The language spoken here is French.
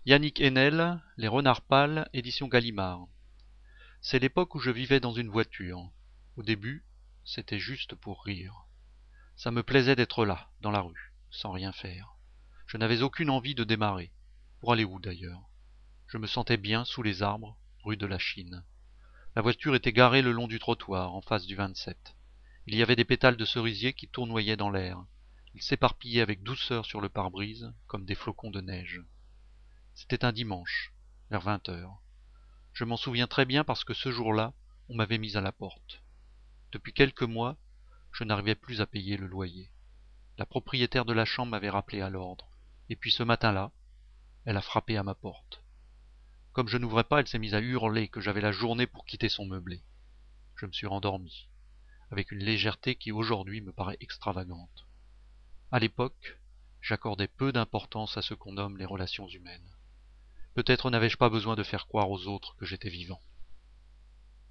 Yannick Haenel, Les Renards Pâles, édition Gallimard. C'est l'époque où je vivais dans une voiture. Au début, c'était juste pour rire. Ça me plaisait d'être là, dans la rue, sans rien faire. Je n'avais aucune envie de démarrer. Pour aller où d'ailleurs? Je me sentais bien sous les arbres, rue de la Chine. La voiture était garée le long du trottoir, en face du 27. Il y avait des pétales de cerisier qui tournoyaient dans l'air. Ils s'éparpillaient avec douceur sur le pare-brise, comme des flocons de neige. C'était un dimanche, vers 20 heures. Je m'en souviens très bien parce que ce jour-là, on m'avait mis à la porte. Depuis quelques mois, je n'arrivais plus à payer le loyer. La propriétaire de la chambre m'avait rappelé à l'ordre. Et puis ce matin-là, elle a frappé à ma porte. Comme je n'ouvrais pas, elle s'est mise à hurler que j'avais la journée pour quitter son meublé. Je me suis rendormi, avec une légèreté qui aujourd'hui me paraît extravagante. À l'époque, j'accordais peu d'importance à ce qu'on nomme les relations humaines. Peut-être n'avais-je pas besoin de faire croire aux autres que j'étais vivant.